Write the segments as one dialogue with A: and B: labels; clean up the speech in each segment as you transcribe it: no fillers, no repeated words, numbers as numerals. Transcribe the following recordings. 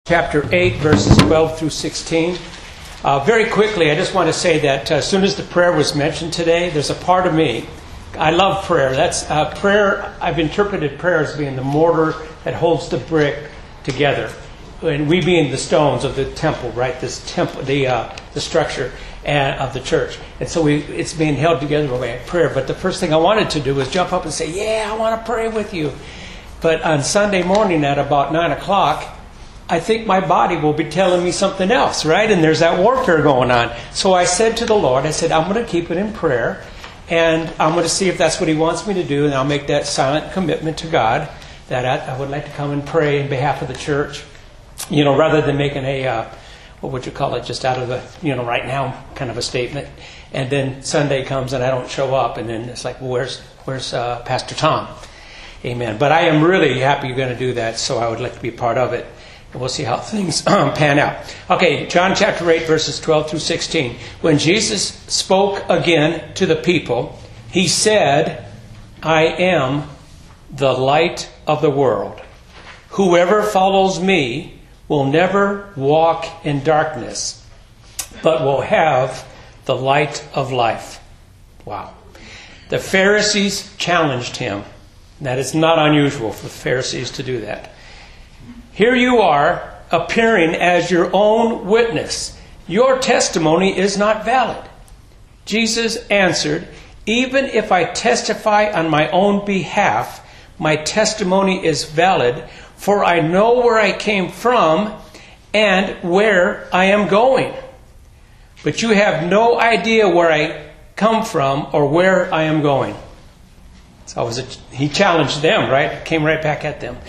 A: Chapter 8, verses 12 through 16. Very quickly, I just want to say that as soon as the prayer was mentioned today, there's a part of me. I love prayer. That's prayer. I've interpreted prayer as being the mortar that holds the brick together, and we being the stones of the temple, right? This temple, the structure of the church, and so it's being held together by prayer. But the first thing I wanted to do was jump up and say, "Yeah, I want to pray with you." But on Sunday morning at about 9 o'clock. I think my body will be telling me something else, right? And there's that warfare going on. So I said to the Lord, I'm going to keep it in prayer, and I'm going to see if that's what He wants me to do, and I'll make that silent commitment to God that I would like to come and pray in behalf of the church, rather than making a, what would you call it, just out of the, right now kind of a statement. And then Sunday comes and I don't show up, and then it's like, well, where's Pastor Tom? Amen. But I am really happy you're going to do that, so I would like to be part of it. And we'll see how things pan out. Okay, John chapter 8, verses 12 through 16. When Jesus spoke again to the people, He said, "I am the light of the world. Whoever follows me will never walk in darkness, but will have the light of life." Wow. The Pharisees challenged Him. That is not unusual for the Pharisees to do that. "Here you are, appearing as your own witness. Your testimony is not valid." Jesus answered, "Even if I testify on my own behalf, my testimony is valid, for I know where I came from and where I am going. But you have no idea where I come from or where I am going." So he challenged them, right? Came right back at them.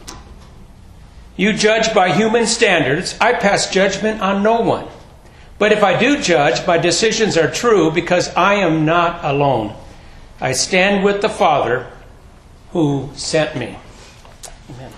A: "You judge by human standards. I pass judgment on no one. But if I do judge, my decisions are true because I am not alone. I stand with the Father who sent me." Amen.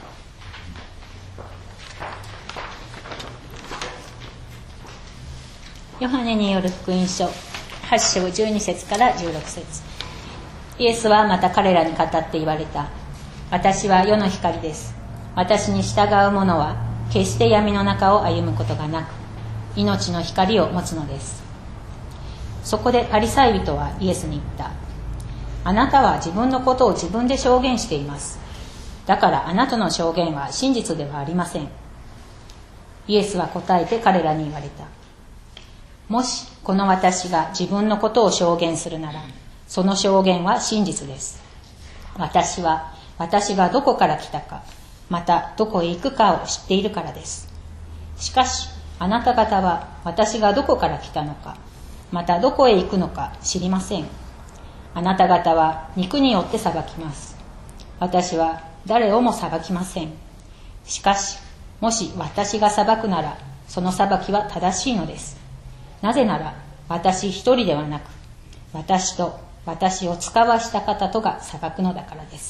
B: ヨハネによる福音書8章12節から16節。イエスはまた彼らに語って言われた。私は世の光です。私に従う者は決して闇の中を歩むことがなく、命の光を持つのです。そこでパリサイ人はイエスに言った。あなたは自分のことを自分で証言しています。だからあなたの証言は真実ではありません。イエスは答えて彼らに言われた。もしこの私が自分のことを証言するなら、その証言は真実です。私は私がどこから来たか、またどこへ行くかを知っているからです。しかしあなた方は私がどこから来たのか、またどこへ行くのか知りません。あなた方は肉によって裁きます。私は誰をも裁きません。しかしもし私が裁くなら、その裁きは正しいのです。なぜなら私一人ではなく、私と私を使わした方とが裁くのだからです。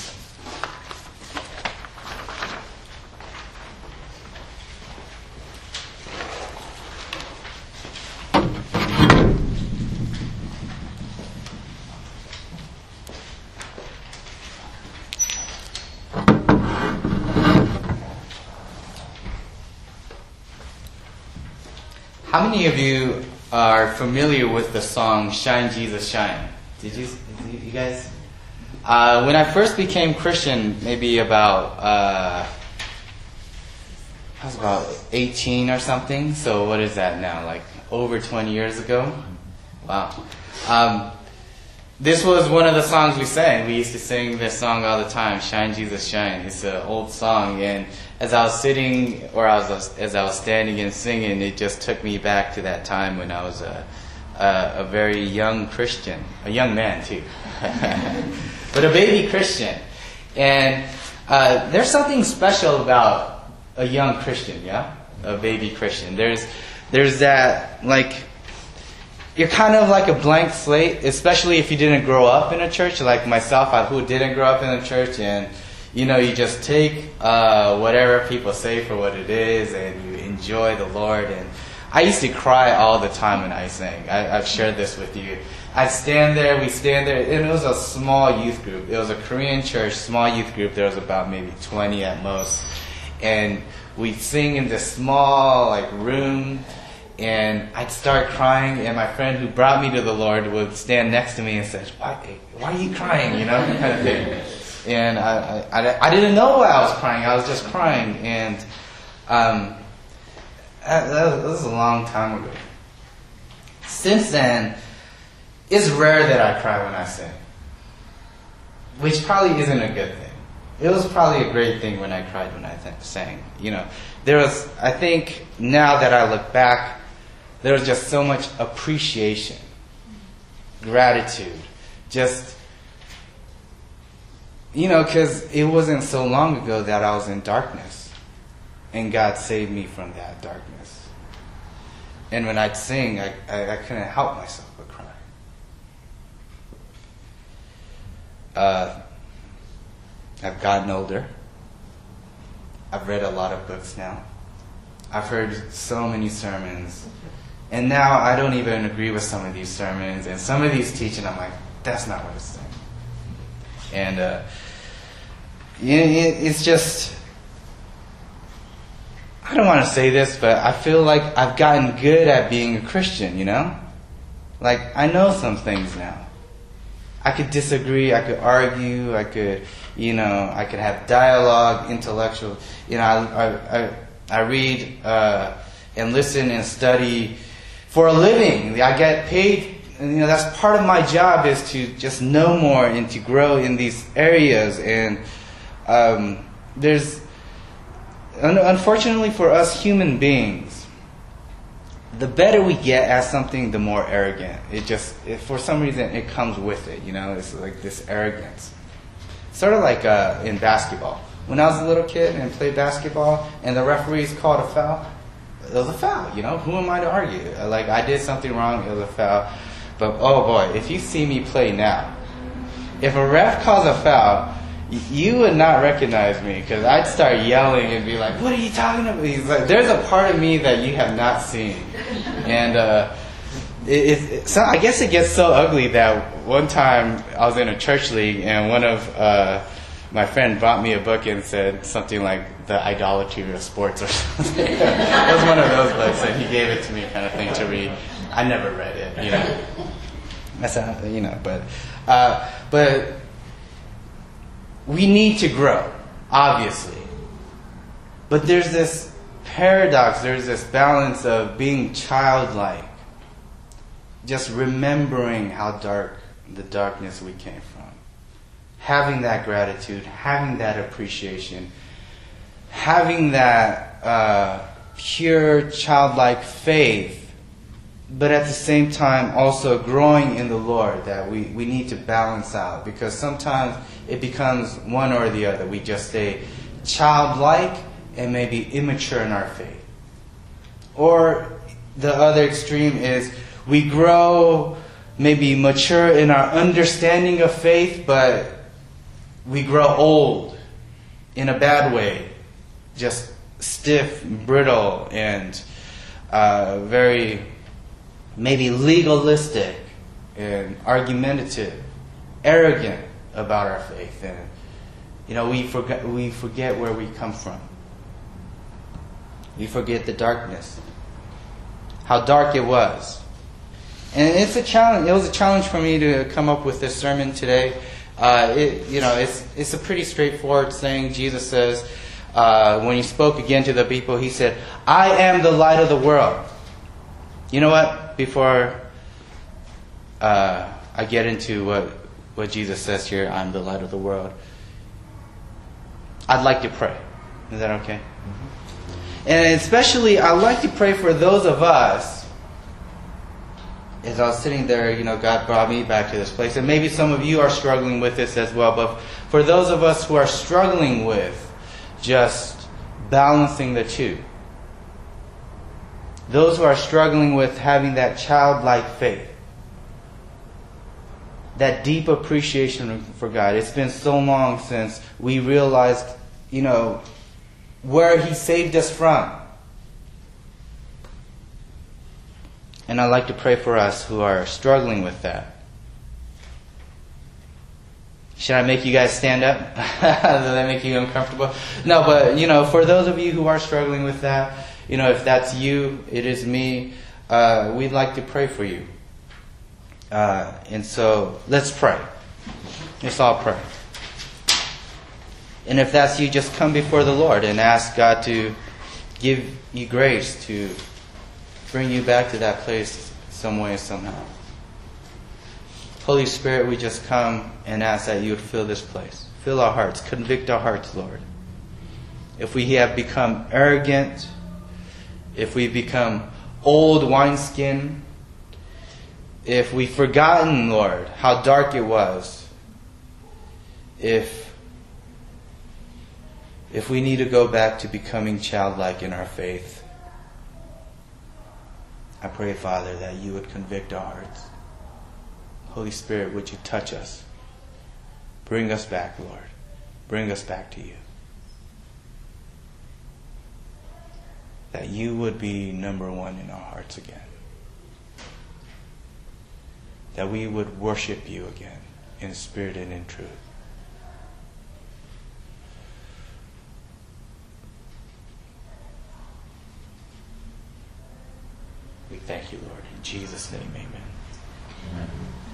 C: How many of you are familiar with the song "Shine, Jesus, Shine"? Did you guys? When I first became Christian, maybe about I was about 18 or something. So what is that now? Like over 20 years ago? Wow. This was one of the songs we sang. We used to sing this song all the time, "Shine, Jesus, Shine." It's an old song, and as I was sitting, or as I was standing and singing, it just took me back to that time when I was a very young Christian, a young man too, but a baby Christian. And there's something special about a young Christian, yeah, a baby Christian. There's that, like, you're kind of like a blank slate, especially if you didn't grow up in a church, like myself, who didn't grow up in a church, and you just take whatever people say for what it is, and you enjoy the Lord. And I used to cry all the time when I sang. I've shared this with you. we stand there, and it was a small youth group. It was a Korean church, small youth group. There was about maybe 20 at most. And we'd sing in this small room, and I'd start crying, and my friend who brought me to the Lord would stand next to me and say, why are you crying, kind of thing. And I didn't know why I was crying. I was just crying, and that was a long time ago. Since then, it's rare that I cry when I sing, which probably isn't a good thing. It was probably a great thing when I cried when I sang. There was, I think, now that I look back, there was just so much appreciation, gratitude, just, because it wasn't so long ago that I was in darkness, and God saved me from that darkness. And when I'd sing, I couldn't help myself but cry. I've gotten older. I've read a lot of books now. I've heard so many sermons. And now I don't even agree with some of these sermons. And some of these teaching, I'm like, that's not what it's saying. And it's just, I don't want to say this, but I feel like I've gotten good at being a Christian, Like, I know some things now. I could disagree, I could argue, I could have dialogue, intellectual. I read and listen and study for a living. I get paid. That's part of my job, is to just know more and to grow in these areas. And there's, unfortunately for us human beings, the better we get at something, the more arrogant. For some reason, it comes with it. It's like this arrogance. Sort of like in basketball. When I was a little kid and played basketball, and the referees called a foul, it was a foul. Who am I to argue? Like, I did something wrong, it was a foul. But oh boy, if you see me play now, if a ref calls a foul, you would not recognize me, because I'd start yelling and be like, "What are you talking about?" He's like, there's a part of me that you have not seen. And so I guess it gets so ugly that one time I was in a church league, and one of my friend brought me a book and said something like The Idolatry of Sports or something. It was one of those books, and he gave it to me, kind of thing, to read. I never read it, That's how, but we need to grow, obviously. But there's this paradox, there's this balance of being childlike, just remembering how dark the darkness we came from, having that gratitude, having that appreciation, having that pure childlike faith, but at the same time also growing in the Lord, that we need to balance out, because sometimes it becomes one or the other. We just stay childlike and maybe immature in our faith. Or the other extreme is we grow, maybe mature in our understanding of faith, but we grow old in a bad way, just stiff, brittle, and very maybe legalistic and argumentative, arrogant about our faith. And we forget where we come from. We forget the darkness, how dark it was. And it's a challenge. It was a challenge for me to come up with this sermon today. It's a pretty straightforward thing. Jesus says, when he spoke again to the people, he said, "I am the light of the world." You know what? Before I get into what Jesus says here, I'm the light of the world, I'd like to pray. Is that okay? Mm-hmm. And especially, I'd like to pray for those of us. As I was sitting there, God brought me back to this place. And maybe some of you are struggling with this as well. But for those of us who are struggling with just balancing the two, those who are struggling with having that childlike faith, that deep appreciation for God. It's been so long since we realized, where He saved us from. And I'd like to pray for us who are struggling with that. Should I make you guys stand up? Does that make you uncomfortable? No, but, for those of you who are struggling with that, if that's you, it is me, we'd like to pray for you. And so, let's pray. Let's all pray. And if that's you, just come before the Lord and ask God to give you grace to bring you back to that place some way, somehow. Holy Spirit, we just come and ask that you would fill this place. Fill our hearts. Convict our hearts, Lord. If we have become arrogant, if we've become old wineskin, if we've forgotten, Lord, how dark it was, if we need to go back to becoming childlike in our faith, I pray, Father, that you would convict our hearts. Holy Spirit, would you touch us? Bring us back, Lord. Bring us back to you. That you would be number one in our hearts again. That we would worship you again in spirit and in truth. We thank you, Lord. In Jesus' name, amen. Amen.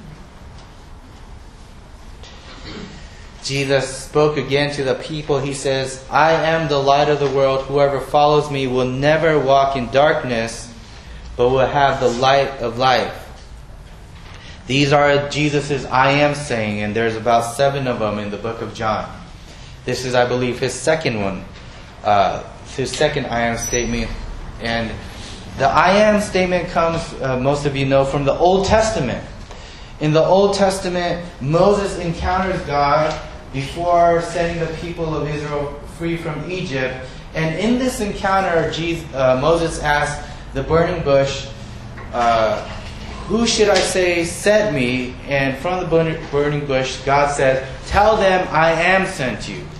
C: Jesus spoke again to the people. He says, I am the light of the world. Whoever follows me will never walk in darkness, but will have the light of life. These are Jesus' I am saying, and there's about 7 of them in the book of John. This is, I believe, his second one. His second I am statement. And the I am statement comes, most of you know, from the Old Testament. In the Old Testament, Moses encounters God before setting the people of Israel free from Egypt. And in this encounter, Moses asked the burning bush, who should I say sent me? And from the burning bush, God said, tell them I am sent you.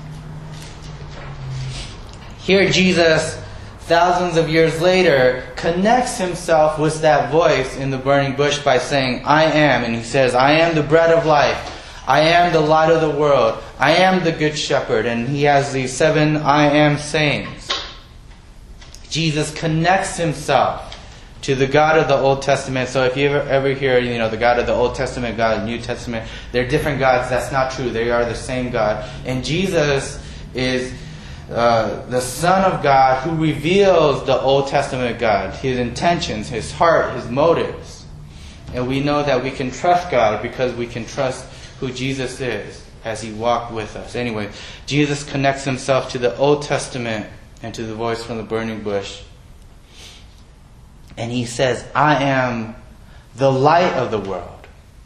C: Here Jesus, thousands of years later, connects himself with that voice in the burning bush by saying, I am. And he says, I am the bread of life. I am the light of the world. I am the good shepherd. And he has these 7 I am sayings. Jesus connects himself to the God of the Old Testament. So if you ever hear, the God of the Old Testament, God of the New Testament, they're different gods. That's not true. They are the same God. And Jesus is the Son of God who reveals the Old Testament God, his intentions, his heart, his motives. And we know that we can trust God because we can trust who Jesus is as he walked with us. Anyway, Jesus connects himself to the Old Testament and to the voice from the burning bush. And he says, I am the light of the world.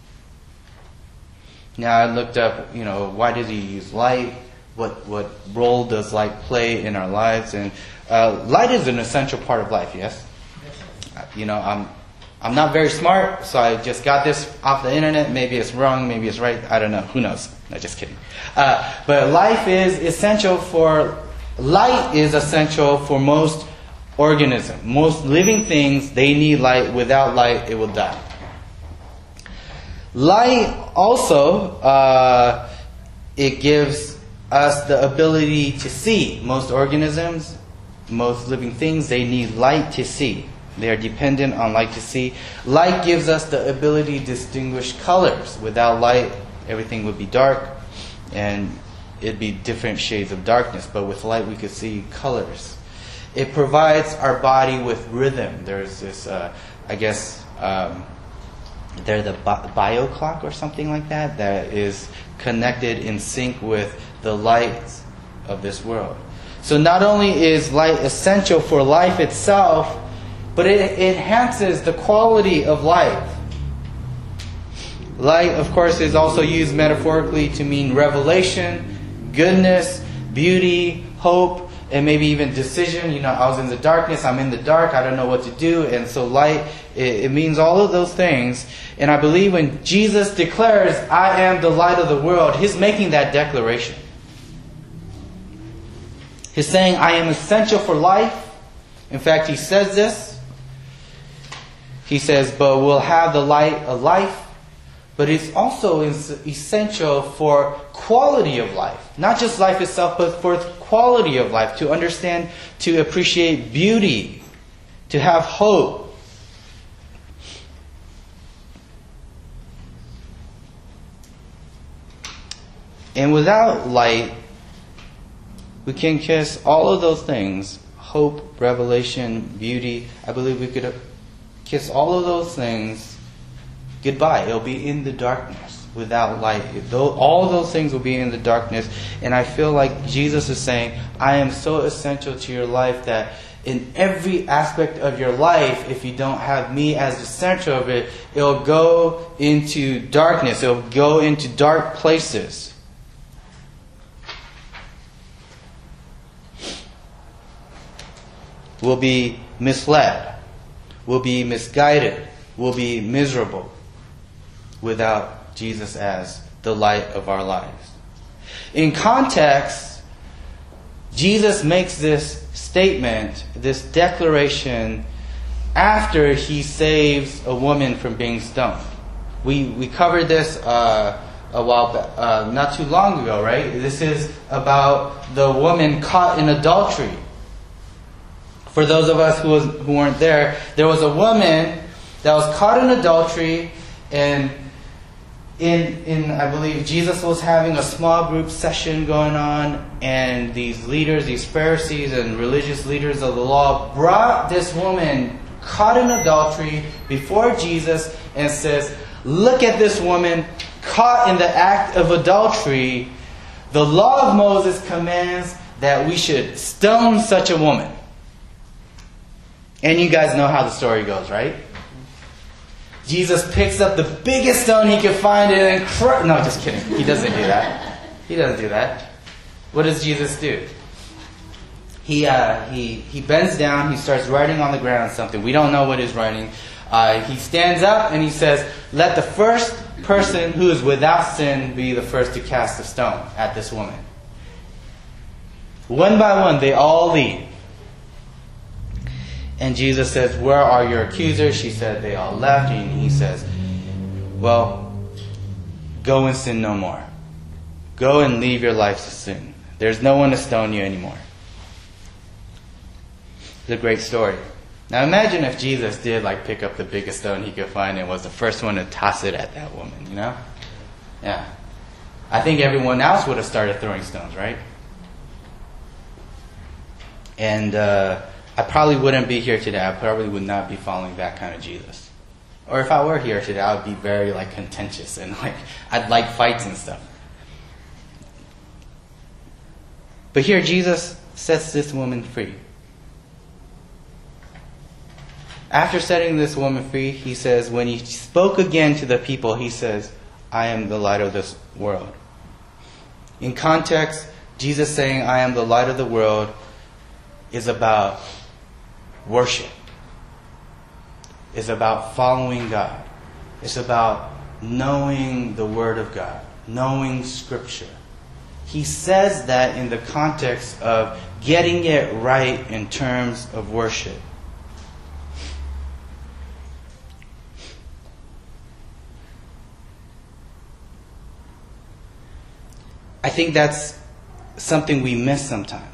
C: Now I looked up, why did he use light? What role does light play in our lives? And light is an essential part of life, yes? I'm not very smart, so I just got this off the internet. Maybe it's wrong, maybe it's right. I don't know. Who knows? No, just kidding. But light is essential for most organisms. Most living things, they need light. Without light, it will die. Light also, it gives us the ability to see. Most organisms, most living things, they need light to see. They are dependent on light to see. Light gives us the ability to distinguish colors. Without light, everything would be dark, and it'd be different shades of darkness. But with light, we could see colors. It provides our body with rhythm. There's this, they're the bio clock or something like that, that is connected in sync with the light of this world. So not only is light essential for life itself, but it enhances the quality of life. Light, of course, is also used metaphorically to mean revelation, goodness, beauty, hope, and maybe even decision. I was in the darkness, I'm in the dark, I don't know what to do. And so light, it means all of those things. And I believe when Jesus declares, I am the light of the world, he's making that declaration. He's saying, I am essential for life. In fact, he says this. He says, but we'll have the light of life. but it's also essential for quality of life. Not just life itself, but for quality of life. To understand, to appreciate beauty, to have hope. And without light, we can kiss all of those things. Hope, revelation, beauty. I believe we could kiss all of those things goodbye. It'll be in the darkness without light. All of those things will be in the darkness. And I feel like Jesus is saying, I am so essential to your life that in every aspect of your life, if you don't have me as the center of it, it'll go into darkness. It'll go into dark places. We'll be misled. We'll be misguided. We'll be miserable without Jesus as the light of our lives. In context, Jesus makes this statement, this declaration, after he saves a woman from being stoned. We covered this a while back, not too long ago, right? This is about the woman caught in adultery. For those of us who weren't there, there was a woman that was caught in adultery, and I believe Jesus was having a small group session going on, and these leaders, these Pharisees and religious leaders of the law, brought this woman caught in adultery before Jesus and says, look at this woman caught in the act of adultery. The law of Moses commands that we should stone such a woman. And you guys know how the story goes, right? Jesus picks up the biggest stone he could find and then no, just kidding. He doesn't do that. He doesn't do that. What does Jesus do? He bends down. He starts writing on the ground something. We don't know what he's writing. He stands up and he says, let the first person who is without sin be the first to cast a stone at this woman. One by one, they all leave. And Jesus says, where are your accusers? She said, they all left. And he says, well, go and sin no more. Go and leave your life to sin. There's no one to stone you anymore. It's a great story. Now imagine if Jesus did pick up the biggest stone he could find and was the first one to toss it at that woman, you know? Yeah. I think everyone else would have started throwing stones, right? And I probably wouldn't be here today. I probably would not be following that kind of Jesus. Or if I were here today, I would be very contentious and I'd like fights and stuff. But here Jesus sets this woman free. After setting this woman free, he says, when he spoke again to the people, he says, I am the light of this world. In context, Jesus saying, I am the light of the world is about worship. It's about following God. It's about knowing the Word of God, knowing Scripture. He says that in the context of getting it right in terms of worship. I think that's something we miss sometimes.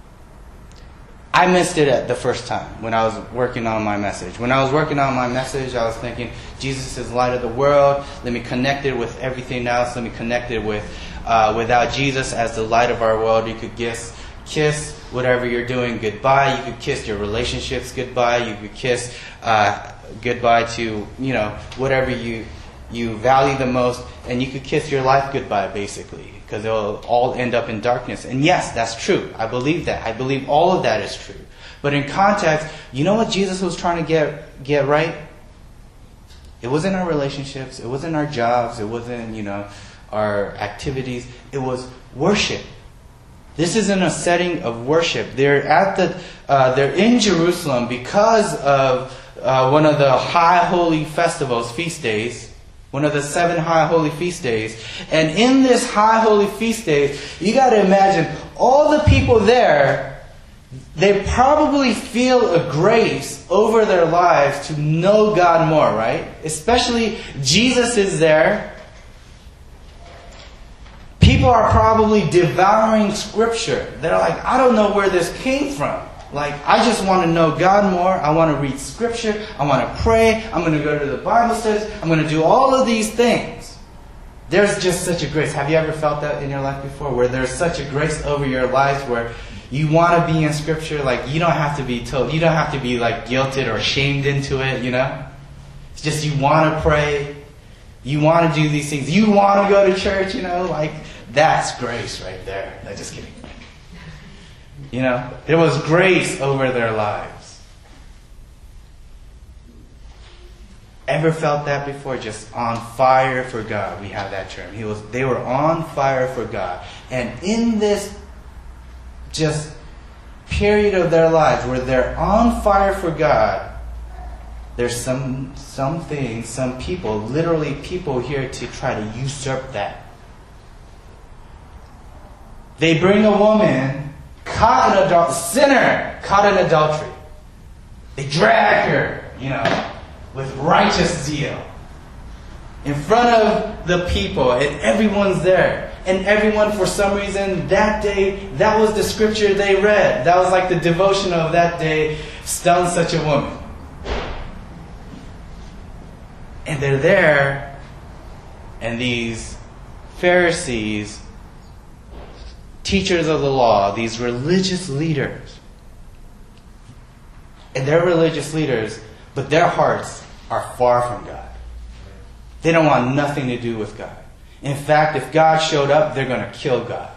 C: I missed it at the first time when I was working on my message. When I was working on my message, I was thinking, Jesus is the light of the world. Let me connect it with everything else. Let me connect it with, without Jesus as the light of our world, you could kiss whatever you're doing goodbye. You could kiss your relationships goodbye. You could kiss goodbye to, whatever you value the most. And you could kiss your life goodbye, basically. Because it'll all end up in darkness. And yes, that's true. I believe that. I believe all of that is true. But in context, you know what Jesus was trying to get right? It wasn't our relationships. It wasn't our jobs. It wasn't, our activities. It was worship. This is in a setting of worship. They're in Jerusalem because of one of the high holy festivals, feast days. One of the 7 high holy feast days. And in this high holy feast days, you got to imagine all the people there they probably feel a grace over their lives to know God more, right? Especially Jesus is there. People are probably devouring Scripture. They're like, I don't know where this came from. Like, I just want to know God more. I want to read Scripture. I want to pray. I'm going to go to the Bible studies. I'm going to do all of these things. There's just such a grace. Have you ever felt that in your life before? Where there's such a grace over your lives where you want to be in Scripture. Like, you don't have to be told. You don't have to be like guilted or shamed into it, you know? It's just you want to pray. You want to do these things. You want to go to church, you know? Like, that's grace right there. No, just kidding. You know, there was grace over their lives. Ever felt that before? Just on fire for God. We have that term. They were on fire for God. And in this just period of their lives where they're on fire for God, there's some things, some people, literally people here to try to usurp that. They bring a woman sinner caught in adultery. They drag her, you know, with righteous zeal in front of the people, and everyone's there. And everyone, for some reason, that day, that was the scripture they read. That was like the devotion of that day, stone such a woman. And they're there, and these Pharisees, teachers of the law, these religious leaders, and they're religious leaders, but their hearts are far from God. They don't want nothing to do with God. In fact, if God showed up, they're going to kill God.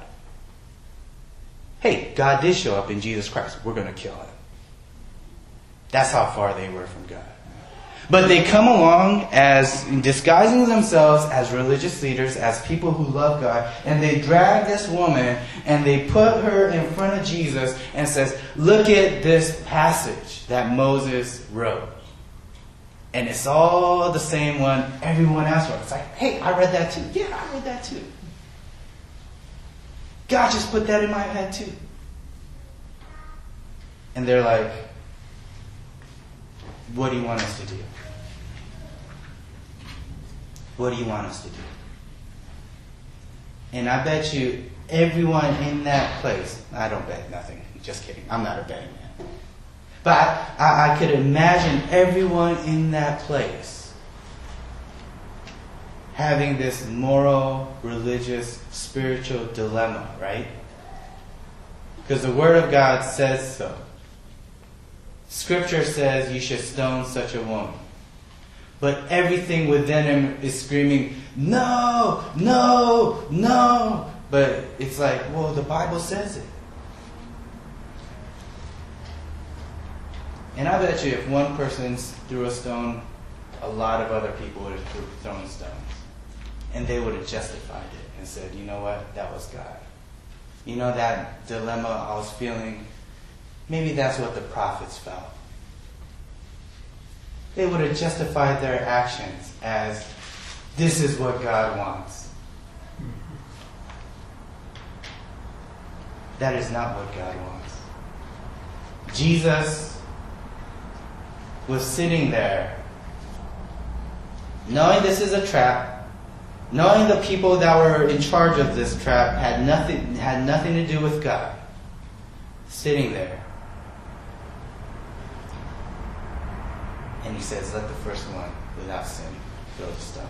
C: Hey, God did show up in Jesus Christ. We're going to kill him. That's how far they were from God. But they come along as disguising themselves as religious leaders, as people who love God, and they drag this woman and they put her in front of Jesus and says, look at this passage that Moses wrote. And it's all the same one everyone else wrote. It's like, hey, I read that too. Yeah, I read that too. God just put that in my head too. And they're like, what do you want us to do? What do you want us to do? And I bet you everyone in that place, I don't bet nothing. Just kidding. I'm not a betting man. But I could imagine everyone in that place having this moral, religious, spiritual dilemma, right? Because the Word of God says so. Scripture says you should stone such a woman. But everything within him is screaming, no, no, no. But it's like, well, the Bible says it. And I bet you if one person threw a stone, a lot of other people would have thrown stones. And they would have justified it and said, you know what, that was God. You know that dilemma I was feeling? Maybe that's what the prophets felt. They would have justified their actions as, this is what God wants. That is not what God wants. Jesus was sitting there, knowing this is a trap, knowing the people that were in charge of this trap had nothing to do with God, sitting there. And he says, let the first one without sin throw the stone.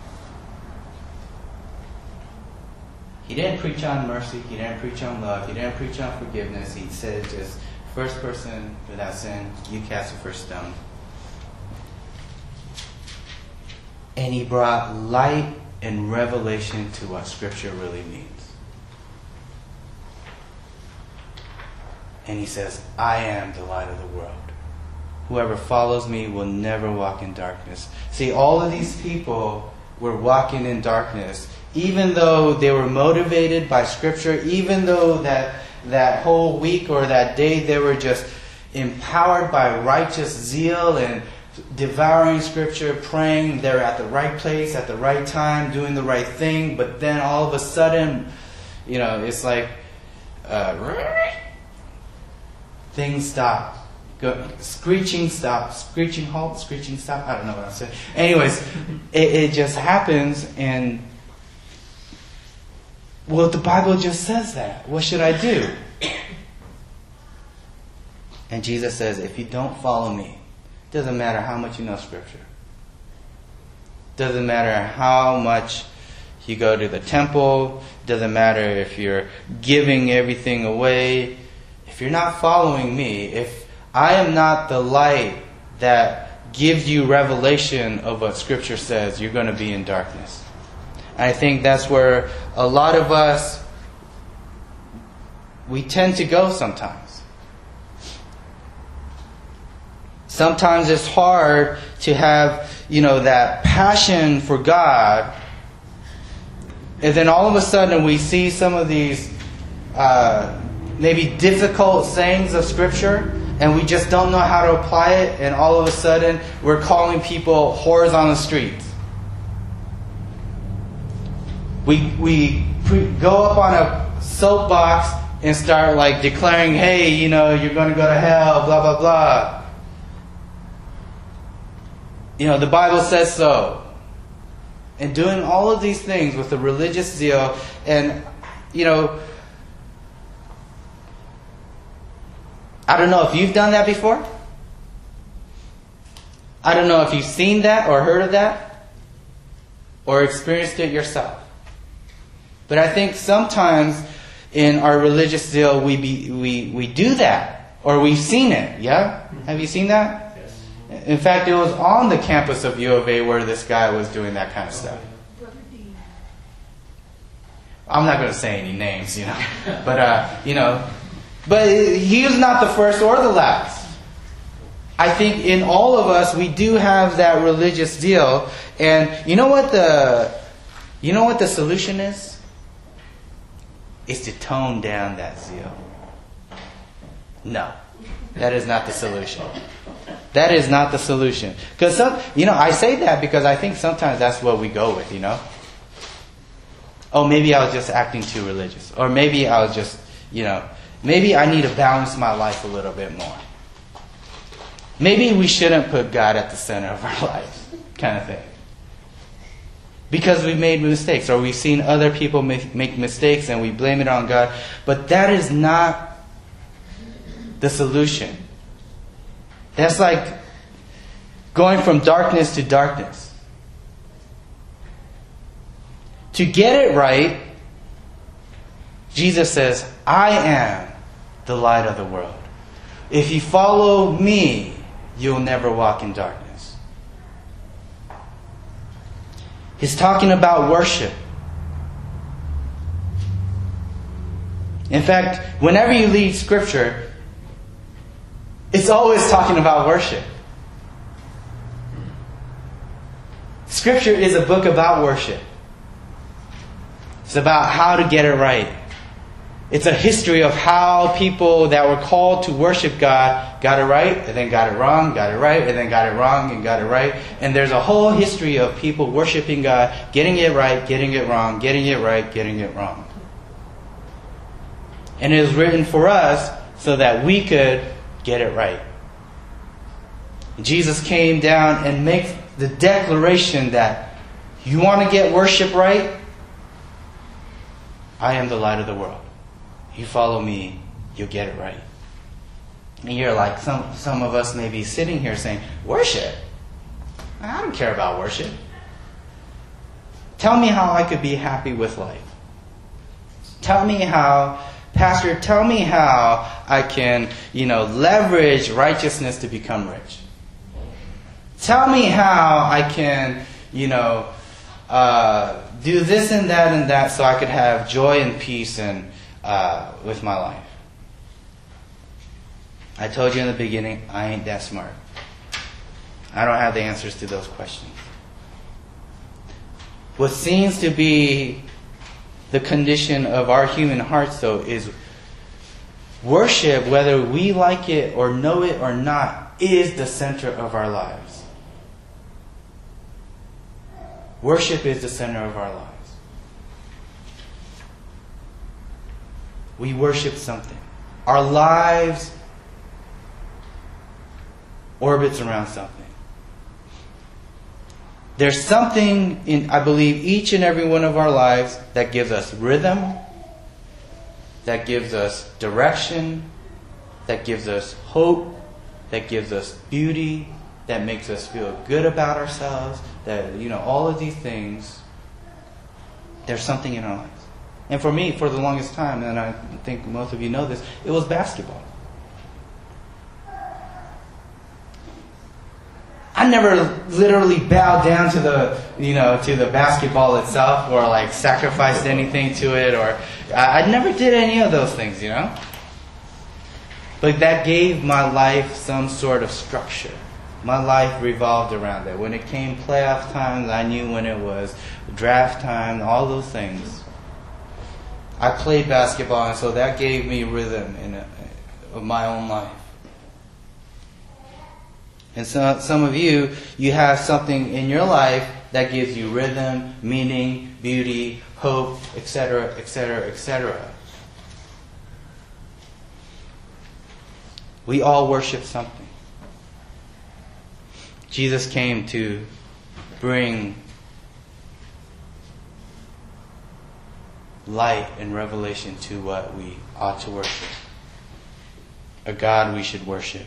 C: He didn't preach on mercy. He didn't preach on love. He didn't preach on forgiveness. He said just, first person without sin, you cast the first stone. And he brought light and revelation to what Scripture really means. And he says, I am the light of the world. Whoever follows me will never walk in darkness. See, all of these people were walking in darkness, even though they were motivated by Scripture, even though that whole week or that day they were just empowered by righteous zeal and devouring Scripture, praying. They're at the right place at the right time, doing the right thing. But then all of a sudden, it's like things stop. Screeching stop. Screeching halt. Screeching stop. I don't know what I'm saying. Anyways, it just happens, and well, the Bible just says that. What should I do? And Jesus says, if you don't follow me, it doesn't matter how much you know Scripture. Doesn't matter how much you go to the temple. Doesn't matter if you're giving everything away. If you're not following me, if I am not the light that gives you revelation of what Scripture says, you're going to be in darkness. And I think that's where a lot of us, we tend to go sometimes. Sometimes it's hard to have, that passion for God. And then all of a sudden we see some of these maybe difficult sayings of Scripture, and we just don't know how to apply it, and all of a sudden we're calling people whores on the streets. We go up on a soapbox and start declaring, hey, you're going to go to hell, blah, blah, blah. The Bible says so. And doing all of these things with a religious zeal. And, I don't know if you've done that before. I don't know if you've seen that or heard of that or experienced it yourself. But I think sometimes in our religious zeal we do that, or we've seen it. Yeah? Have you seen that? In fact, it was on the campus of U of A where this guy was doing that kind of stuff. I'm not going to say any names, but he was not the first or the last. I think in all of us we do have that religious zeal, and you know what the solution is? Is to tone down that zeal. No, that is not the solution. That is not the solution. Because I say that because I think sometimes that's what we go with, Oh, maybe I was just acting too religious. Or maybe I was just, maybe I need to balance my life a little bit more. Maybe we shouldn't put God at the center of our lives, kind of thing. Because we made mistakes, or we've seen other people make mistakes and we blame it on God. But that is not the solution. That's like going from darkness to darkness. To get it right, Jesus says, I am the light of the world. If you follow me, you'll never walk in darkness. He's talking about worship. In fact, whenever you read Scripture, it's always talking about worship. Scripture is a book about worship. It's about how to get it right. It's a history of how people that were called to worship God got it right, and then got it wrong, got it right, and then got it wrong, and got it right. And there's a whole history of people worshiping God, getting it right, getting it wrong, getting it right, getting it wrong. And it was written for us so that we could get it right. Jesus came down and makes the declaration that you want to get worship right? I am the light of the world. You follow me, you'll get it right. And you're like, some of us may be sitting here saying, worship? I don't care about worship. Tell me how I could be happy with life. Tell me how, Pastor, tell me how I can, leverage righteousness to become rich. Tell me how I can, do this and that so I could have joy and peace and with my life. I told you in the beginning, I ain't that smart. I don't have the answers to those questions. What seems to be the condition of our human hearts, though, is worship, whether we like it or know it or not, is the center of our lives. Worship is the center of our lives. We worship something. Our lives orbits around something. There's something in, I believe, each and every one of our lives that gives us rhythm, that gives us direction, that gives us hope, that gives us beauty, that makes us feel good about ourselves, that, all of these things, there's something in our lives. And for me, for the longest time, and I think most of you know this, it was basketball. I never literally bowed down to the basketball itself, or like sacrificed anything to it, or I never did any of those things, But that gave my life some sort of structure. My life revolved around that. When it came playoff times, I knew when it was draft time, all those things. I played basketball, and so that gave me rhythm of my own life. And so, some of you have something in your life that gives you rhythm, meaning, beauty, hope, etc., etc., etc. We all worship something. Jesus came to bring light and revelation to what we ought to worship. A God we should worship.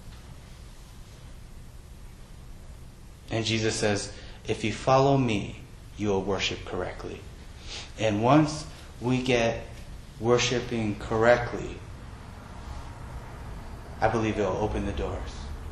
C: And Jesus says, if you follow me, you will worship correctly. And once we get worshiping correctly, I believe it will open the doors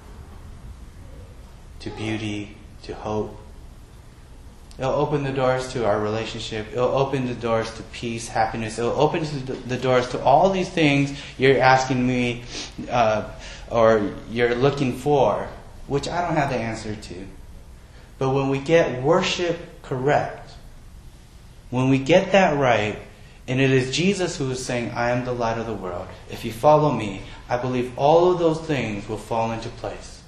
C: to beauty, to hope. It'll open the doors to our relationship. It'll open the doors to peace, happiness. It'll open the doors to all these things you're asking me or you're looking for, which I don't have the answer to. But when we get worship correct, when we get that right, and it is Jesus who is saying, I am the light of the world. If you follow me, I believe all of those things will fall into place.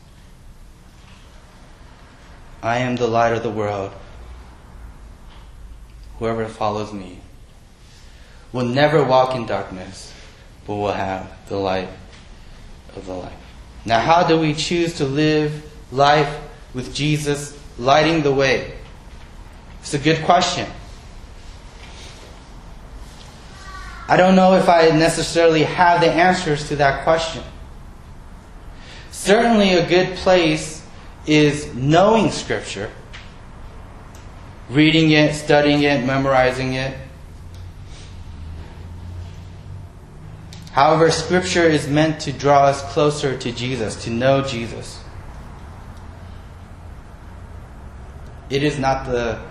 C: I am the light of the world. Whoever follows me will never walk in darkness, but will have the light of the light. Now, how do we choose to live life with Jesus lighting the way? It's a good question. I don't know if I necessarily have the answers to that question. Certainly a good place is knowing Scripture, reading it, studying it, memorizing it. However, Scripture is meant to draw us closer to Jesus, to know Jesus. It is not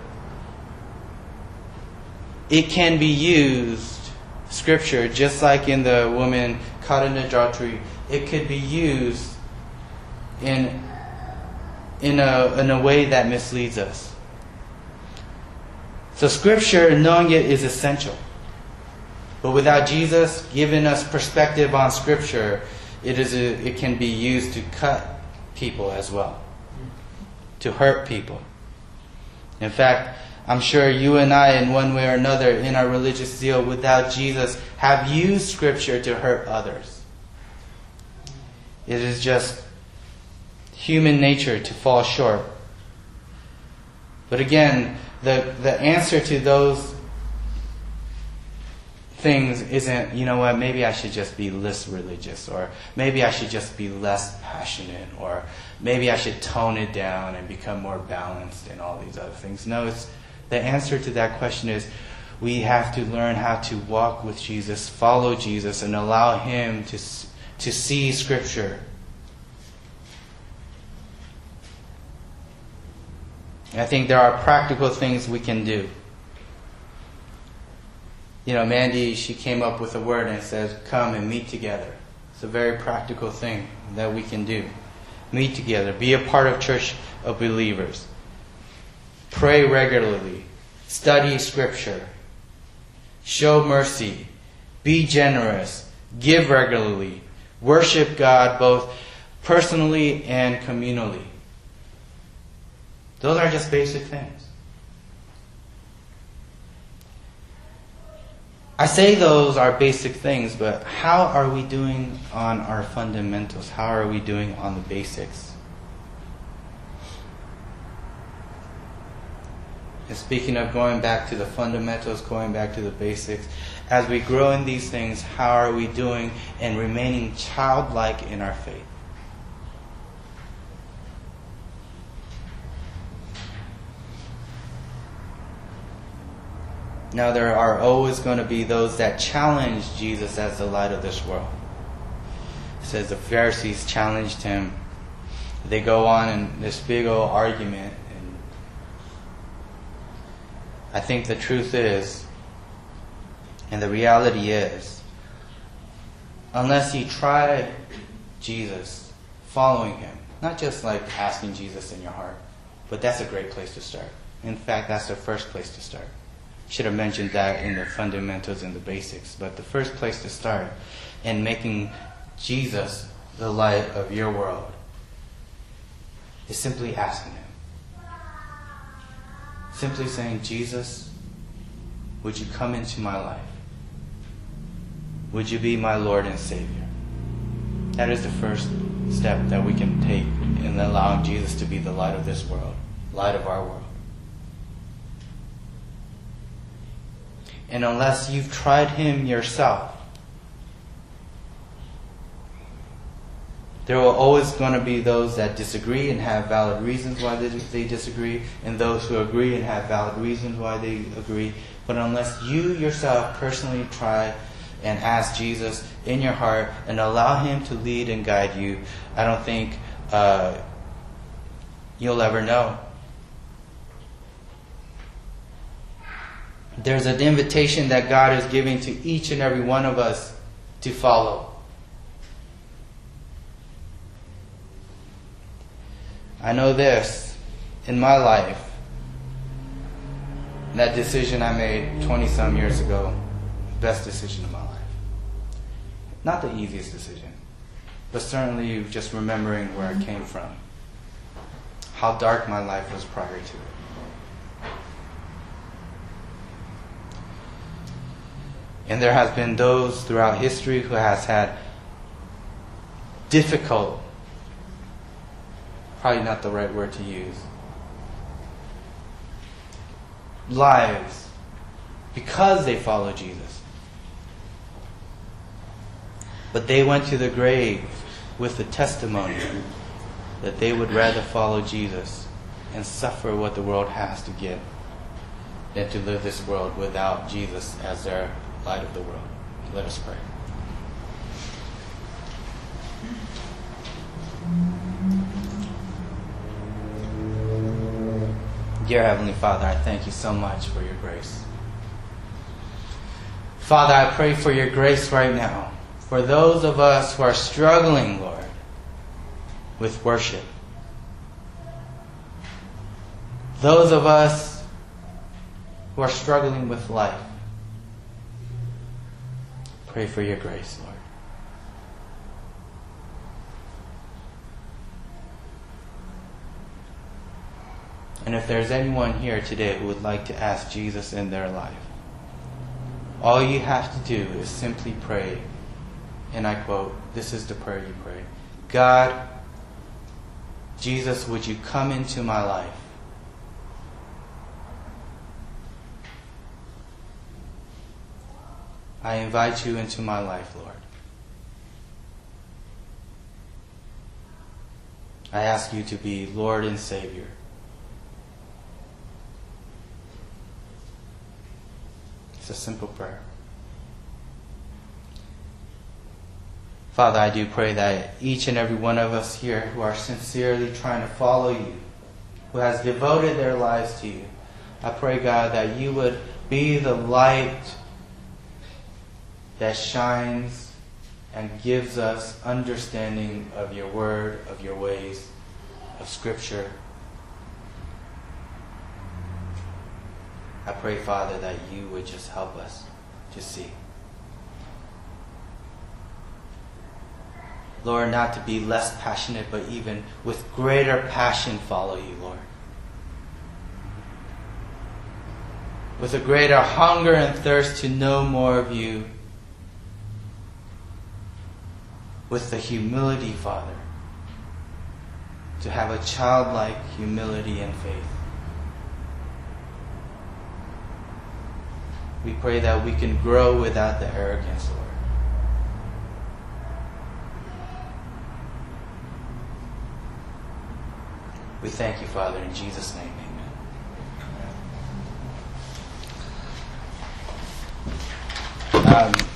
C: it can be used, Scripture, just like in the woman caught in adultery, it could be used in a way that misleads us. So Scripture, knowing it, is essential. But without Jesus giving us perspective on Scripture, it can be used to cut people as well, to hurt people. In fact, I'm sure you and I, in one way or another, in our religious zeal without Jesus, have used Scripture to hurt others. It is just human nature to fall short. But again, the answer to those things isn't, you know what, maybe I should just be less religious, or maybe I should just be less passionate, or maybe I should tone it down and become more balanced and all these other things. No, the answer to that question is we have to learn how to walk with Jesus, follow Jesus, and allow Him to see Scripture. I think there are practical things we can do. You know, Mandy, she came up with a word and it says, come and meet together. It's a very practical thing that we can do. Meet together. Be a part of church of believers. Pray regularly. Study Scripture. Show mercy. Be generous. Give regularly. Worship God both personally and communally. Those are just basic things. I say those are basic things, but how are we doing on our fundamentals? How are we doing on the basics? And speaking of going back to the fundamentals, going back to the basics, as we grow in these things, how are we doing in remaining childlike in our faith? Now, there are always going to be those that challenge Jesus as the light of this world. It says the Pharisees challenged him. They go on in this big old argument. And I think the truth is, and the reality is, unless you tried Jesus, following him, not just like asking Jesus in your heart, but that's a great place to start. In fact, that's the first place to start. Should have mentioned that in the fundamentals and the basics. But the first place to start in making Jesus the light of your world is simply asking him. Simply saying, Jesus, would you come into my life? Would you be my Lord and Savior? That is the first step that we can take in allowing Jesus to be the light of this world, light of our world. And unless you've tried him yourself, there will always going to be those that disagree and have valid reasons why they disagree, and those who agree and have valid reasons why they agree. But unless you yourself personally try and ask Jesus in your heart and allow him to lead and guide you, I don't think you'll ever know. There's an invitation that God is giving to each and every one of us to follow. I know this, in my life, that decision I made 20-some years ago, best decision of my life. Not the easiest decision, but certainly just remembering where I came from, how dark my life was prior to it. And there has been those throughout history who has had difficult, probably not the right word to use, lives because they follow Jesus. But they went to the grave with the testimony that they would rather follow Jesus and suffer what the world has to give than to live this world without Jesus as their light of the world. Let us pray. Dear Heavenly Father, I thank you so much for your grace. Father, I pray for your grace right now. For those of us who are struggling, Lord, with worship. Those of us who are struggling with life. Pray for your grace, Lord. And if there's anyone here today who would like to ask Jesus in their life, all you have to do is simply pray. And I quote, this is the prayer you pray. God, Jesus, would you come into my life? I invite you into my life, Lord. I ask you to be Lord and Savior. It's a simple prayer. Father, I do pray that each and every one of us here who are sincerely trying to follow you, who has devoted their lives to you, I pray, God, that you would be the light that shines and gives us understanding of your word, of your ways, of Scripture. I pray, Father, that you would just help us to see. Lord, not to be less passionate, but even with greater passion follow you, Lord. with a greater hunger and thirst to know more of you, with the humility, Father, to have a childlike humility and faith. We pray that we can grow without the arrogance, Lord. We thank you, Father, in Jesus' name, amen.